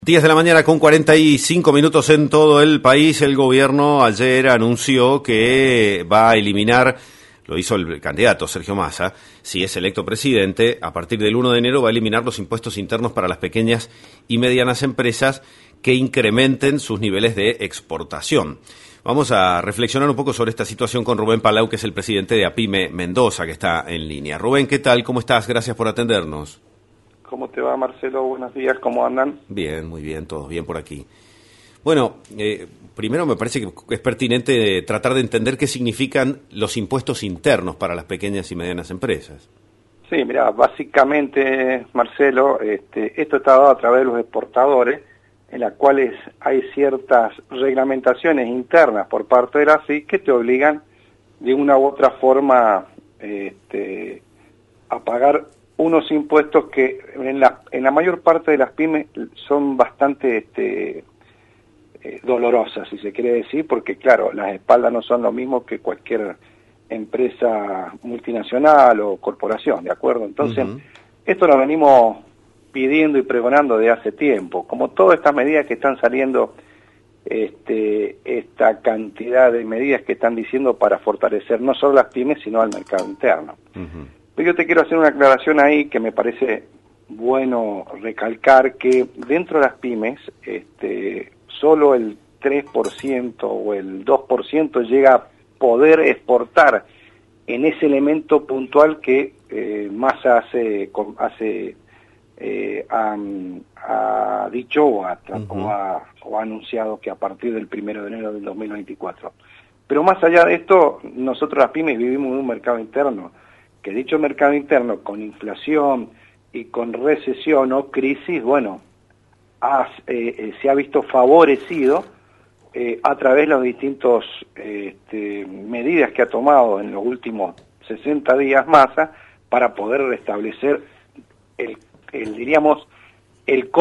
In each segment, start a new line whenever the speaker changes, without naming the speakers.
10 de la mañana con 45 minutos en todo el país. El gobierno ayer anunció que va a eliminar, lo hizo el candidato Sergio Massa, si es electo presidente, a partir del 1 de enero va a eliminar los impuestos internos para las pequeñas y medianas empresas que incrementen sus niveles de exportación. Vamos a reflexionar un poco sobre esta situación con Rubén Palau, que es el presidente de APYME Mendoza, que está en línea. Rubén, ¿qué tal? ¿Cómo estás? Gracias por atendernos.
¿Cómo te va, Marcelo? Buenos días, ¿cómo andan?
Bien, muy bien, todos bien por aquí. Bueno, primero me parece que es pertinente tratar de entender qué significan los impuestos internos para las pequeñas y medianas empresas.
Sí, mira, básicamente, Marcelo, esto está dado a través de los exportadores, en las cuales hay ciertas reglamentaciones internas por parte de la AFIP que te obligan de una u otra forma a pagar unos impuestos que en la mayor parte de las pymes son bastante dolorosas, si se quiere decir, porque claro, las espaldas no son lo mismo que cualquier empresa multinacional o corporación, ¿de acuerdo? Entonces, esto lo venimos pidiendo y pregonando de hace tiempo, como todas estas medidas que están saliendo, esta cantidad de medidas que están diciendo para fortalecer no solo las pymes, sino al mercado interno. Pero yo te quiero hacer una aclaración ahí que me parece bueno recalcar, que dentro de las pymes solo el 3% o el 2% llega a poder exportar en ese elemento puntual que Massa ha dicho o ha anunciado que a partir del 1 de enero del 2024. Pero más allá de esto, nosotros las pymes vivimos en un mercado interno, que dicho mercado interno, con inflación y con recesión o crisis, bueno, se ha visto favorecido a través de las distintas medidas que ha tomado en los últimos 60 días Massa para poder restablecer el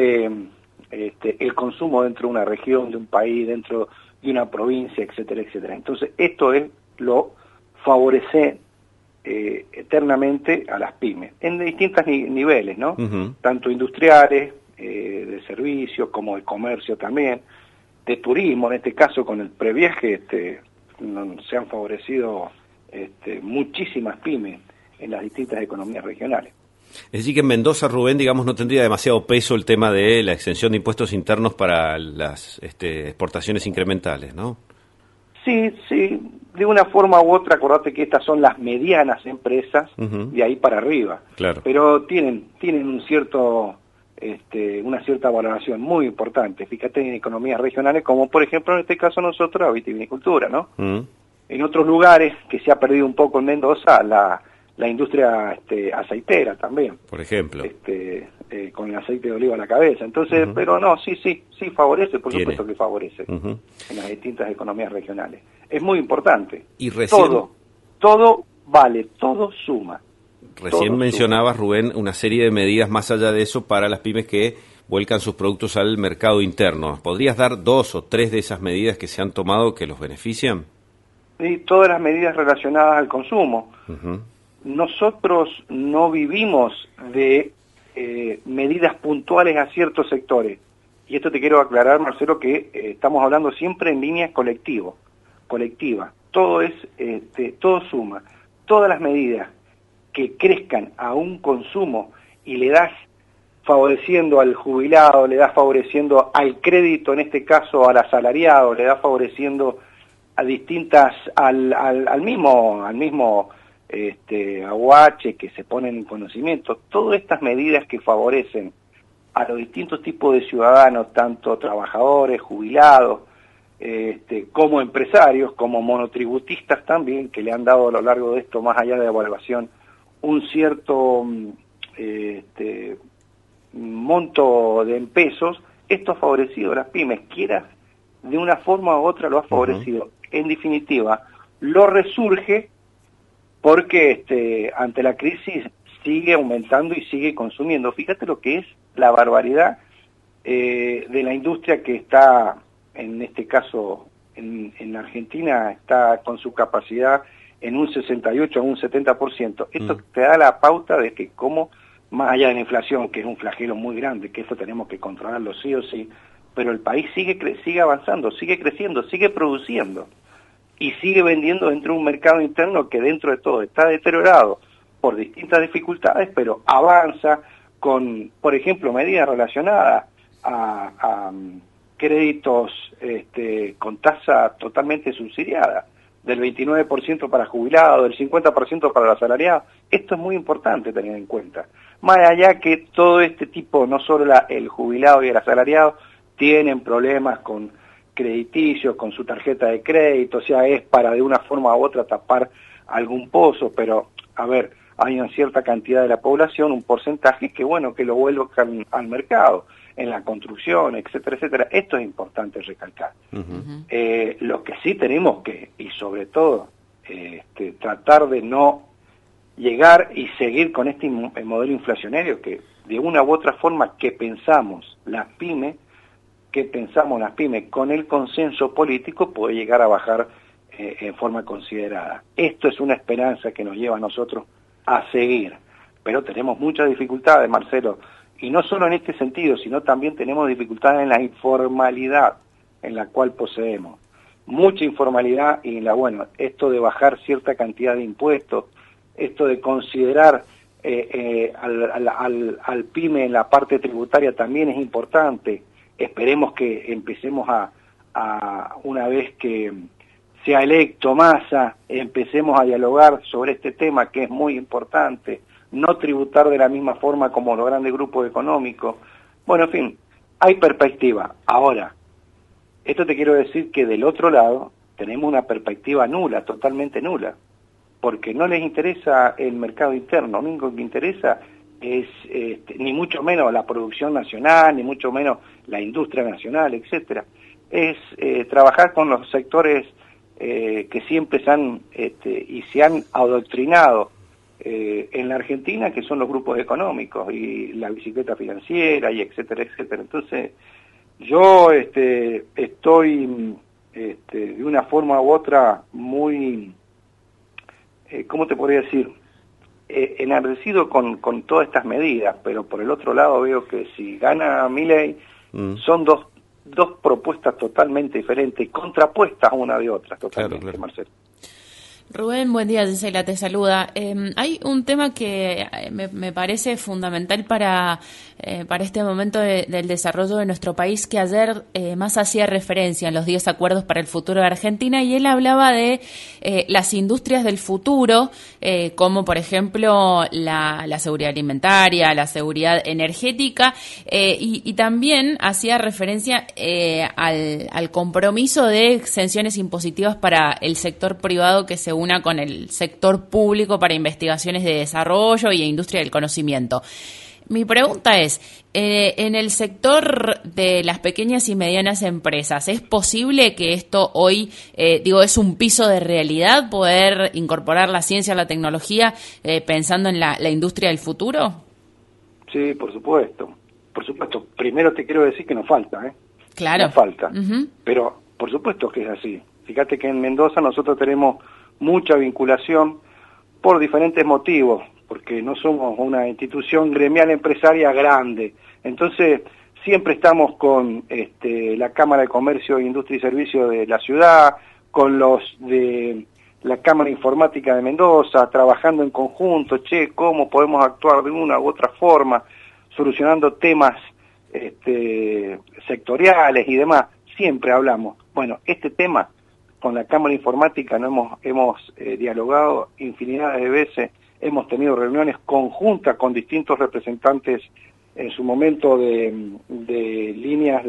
consumo dentro de una región, de un país, dentro de una provincia, etcétera, etcétera. Entonces, esto es lo favorece eternamente a las pymes, en distintos niveles, ¿no? Tanto industriales, de servicios, como de comercio también, de turismo, en este caso con el previaje, se han favorecido muchísimas pymes en las distintas economías regionales.
Es decir, que en Mendoza, Rubén, digamos, no tendría demasiado peso el tema de la exención de impuestos internos para las exportaciones incrementales, ¿no? Sí,
de una forma u otra, acordate que estas son las medianas empresas, de ahí para arriba,
claro.
Pero tienen un cierto, una cierta valoración muy importante, fíjate, en economías regionales, como por ejemplo en este caso nosotros, la vitivinicultura, ¿no? En otros lugares que se ha perdido un poco en Mendoza, la industria aceitera también.
Por ejemplo.
Con el aceite de oliva a la cabeza. Entonces, pero no, sí, favorece, por supuesto que favorece en las distintas economías regionales. Es muy importante.
Y recién...
Todo vale, todo suma.
Recién mencionabas, Rubén, una serie de medidas más allá de eso para las pymes que vuelcan sus productos al mercado interno. ¿Podrías dar 2 o 3 de esas medidas que se han tomado que los benefician?
Sí, todas las medidas relacionadas al consumo. Nosotros no vivimos de medidas puntuales a ciertos sectores. Y esto te quiero aclarar, Marcelo, que estamos hablando siempre en línea colectiva. Todo todo suma. Todas las medidas que crezcan a un consumo y le das favoreciendo al jubilado, le das favoreciendo al crédito, en este caso al asalariado, le das favoreciendo a distintas, al mismo aguache que se ponen en conocimiento, todas estas medidas que favorecen a los distintos tipos de ciudadanos, tanto trabajadores, jubilados, como empresarios, como monotributistas también, que le han dado a lo largo de esto, más allá de la evaluación, un cierto monto de pesos. Esto ha favorecido a las pymes, quiera de una forma u otra lo ha favorecido. En definitiva, lo resurge porque ante la crisis sigue aumentando y sigue consumiendo. Fíjate lo que es la barbaridad de la industria que está, en este caso, en Argentina, está con su capacidad en un 68 o un 70%. Esto te da la pauta de que cómo más allá de la inflación, que es un flagelo muy grande, que eso tenemos que controlarlo sí o sí, pero el país sigue avanzando, sigue creciendo, sigue produciendo y sigue vendiendo dentro de un mercado interno que dentro de todo está deteriorado por distintas dificultades, pero avanza con, por ejemplo, medidas relacionadas a créditos con tasa totalmente subsidiada, del 29% para jubilados, del 50% para los asalariados. Esto es muy importante tener en cuenta. Más allá que todo este tipo, no solo el jubilado y el asalariado, tienen problemas con crediticios, con su tarjeta de crédito, o sea, es para de una forma u otra tapar algún pozo, pero, a ver, hay una cierta cantidad de la población, un porcentaje que, bueno, que lo vuelve al mercado, en la construcción, etcétera, etcétera. Esto es importante recalcar. Lo que sí tenemos que, y sobre todo, tratar de no llegar y seguir con este modelo inflacionario que, de una u otra forma, que pensamos las pymes con el consenso político puede llegar a bajar en forma considerada. Esto es una esperanza que nos lleva a nosotros a seguir, pero tenemos muchas dificultades, Marcelo, y no solo en este sentido, sino también tenemos dificultades en la informalidad en la cual poseemos. Mucha informalidad y esto de bajar cierta cantidad de impuestos, esto de considerar al pyme en la parte tributaria también es importante. Esperemos que empecemos a una vez que sea electo Massa, empecemos a dialogar sobre este tema que es muy importante, no tributar de la misma forma como los grandes grupos económicos. Bueno, en fin, hay perspectiva. Ahora, esto te quiero decir que del otro lado tenemos una perspectiva nula, totalmente nula, porque no les interesa el mercado interno, lo único que interesa es ni mucho menos la producción nacional, ni mucho menos la industria nacional, etcétera. Es trabajar con los sectores que siempre se han adoctrinado en la Argentina, que son los grupos económicos y la bicicleta financiera y etcétera, etcétera. Entonces, yo estoy de una forma u otra muy, ¿cómo te podría decir? Enardecido con todas estas medidas, pero por el otro lado veo que si gana Milei, son dos propuestas totalmente diferentes, contrapuestas una de otra, totalmente, claro. Marcelo.
Rubén, buen día, Gisela te saluda. Hay un tema que me parece fundamental para este momento del desarrollo de nuestro país, que ayer más hacía referencia en los 10 acuerdos para el futuro de Argentina, y él hablaba de las industrias del futuro, como por ejemplo la seguridad alimentaria, la seguridad energética, y también hacía referencia al compromiso de exenciones impositivas para el sector privado que se una con el sector público para investigaciones de desarrollo y industria del conocimiento. Mi pregunta es, en el sector de las pequeñas y medianas empresas, ¿es posible que esto hoy, es un piso de realidad, poder incorporar la ciencia, la tecnología, pensando en la industria del futuro?
Sí, por supuesto. Por supuesto. Primero te quiero decir que nos falta, ¿eh?
Claro.
Nos falta. Pero por supuesto que es así. Fíjate que en Mendoza nosotros tenemos mucha vinculación por diferentes motivos, porque no somos una institución gremial empresaria grande. Entonces, siempre estamos con la Cámara de Comercio, Industria y Servicio de la ciudad, con los de la Cámara Informática de Mendoza, trabajando en conjunto, cómo podemos actuar de una u otra forma, solucionando temas sectoriales y demás. Siempre hablamos. Bueno, este tema con la Cámara Informática no hemos dialogado infinidad de veces, hemos tenido reuniones conjuntas con distintos representantes en su momento de líneas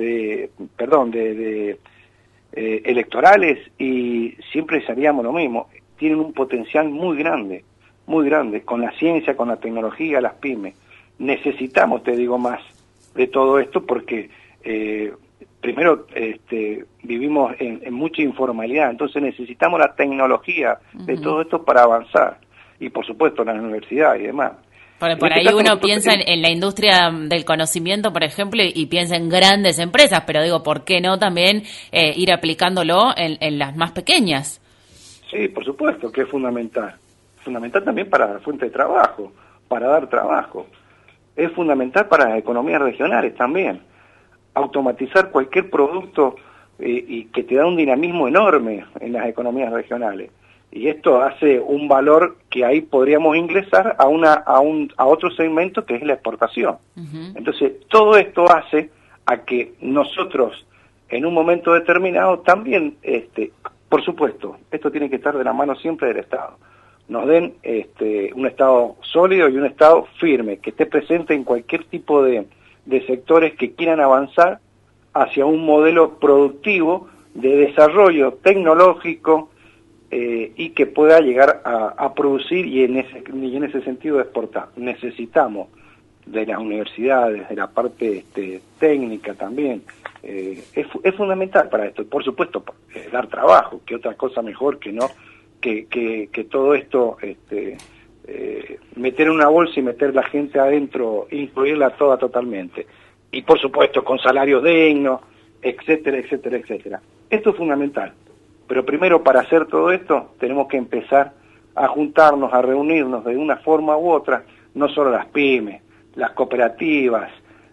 electorales, y siempre sabíamos lo mismo. Tienen un potencial muy grande, con la ciencia, con la tecnología, las pymes. Necesitamos, te digo, más de todo esto porque primero vivimos en mucha informalidad, entonces necesitamos la tecnología de todo esto para avanzar, y por supuesto la universidad y demás.
Por ahí uno piensa en la industria del conocimiento, por ejemplo, y piensa en grandes empresas, pero digo, ¿por qué no también ir aplicándolo en las más pequeñas?
Sí, por supuesto que es fundamental también para la fuente de trabajo, para dar trabajo. es fundamental para las economías regionales también. Automatizar cualquier producto y que te da un dinamismo enorme en las economías regionales. Y esto hace un valor que ahí podríamos ingresar a otro segmento que es la exportación. Entonces, todo esto hace a que nosotros, en un momento determinado, también, por supuesto, esto tiene que estar de la mano siempre del Estado. Nos den un Estado sólido y un Estado firme, que esté presente en cualquier tipo de sectores que quieran avanzar hacia un modelo productivo de desarrollo tecnológico y que pueda llegar a producir y en ese sentido exportar. Necesitamos de las universidades, de la parte técnica también. Es fundamental para esto. Por supuesto, dar trabajo, que otra cosa mejor que no que todo esto meter en una bolsa y meter la gente adentro, incluirla toda totalmente. Y por supuesto con salarios dignos, etcétera, etcétera, etcétera. Esto es fundamental. Pero primero, para hacer todo esto, tenemos que empezar a juntarnos, a reunirnos de una forma u otra, no solo las pymes, las cooperativas,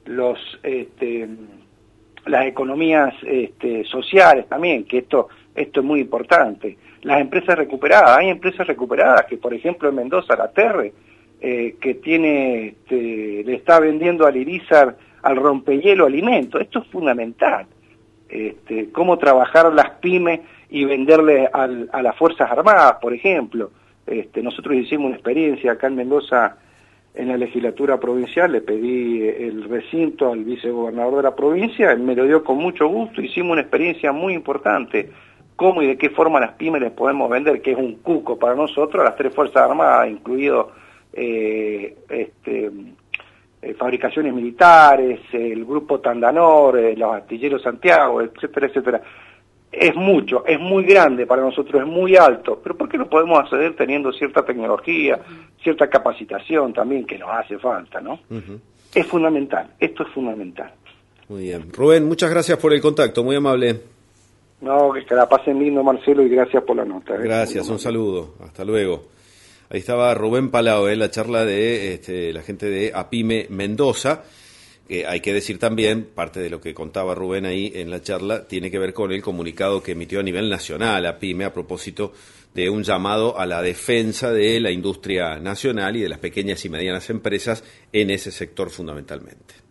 las economías sociales también, que esto es muy importante. Las empresas recuperadas, hay empresas recuperadas que, por ejemplo, en Mendoza, la Terre, que tiene, le está vendiendo al Irizar, al rompehielo, alimentos. Esto es fundamental. Cómo trabajar las pymes y venderle a las Fuerzas Armadas, por ejemplo. Nosotros hicimos una experiencia acá en Mendoza, en la legislatura provincial, le pedí el recinto al vicegobernador de la provincia, él me lo dio con mucho gusto, hicimos una experiencia muy importante, cómo y de qué forma las pymes les podemos vender, que es un cuco para nosotros, a las 3 Fuerzas Armadas, incluido fabricaciones militares, el grupo Tandanor, los astilleros Santiago, etcétera, etcétera. Es mucho, es muy grande para nosotros, es muy alto, pero ¿por qué no podemos acceder teniendo cierta tecnología, cierta capacitación también que nos hace falta, ¿no? Es fundamental, esto es fundamental.
Muy bien. Rubén, muchas gracias por el contacto, muy amable.
No, que la pasen lindo, Marcelo, y gracias por la nota.
Gracias, un saludo, hasta luego. Ahí estaba Rubén Palau, la charla de la gente de APYME Mendoza. Hay que decir también, parte de lo que contaba Rubén ahí en la charla, tiene que ver con el comunicado que emitió a nivel nacional APYME a propósito de un llamado a la defensa de la industria nacional y de las pequeñas y medianas empresas en ese sector fundamentalmente.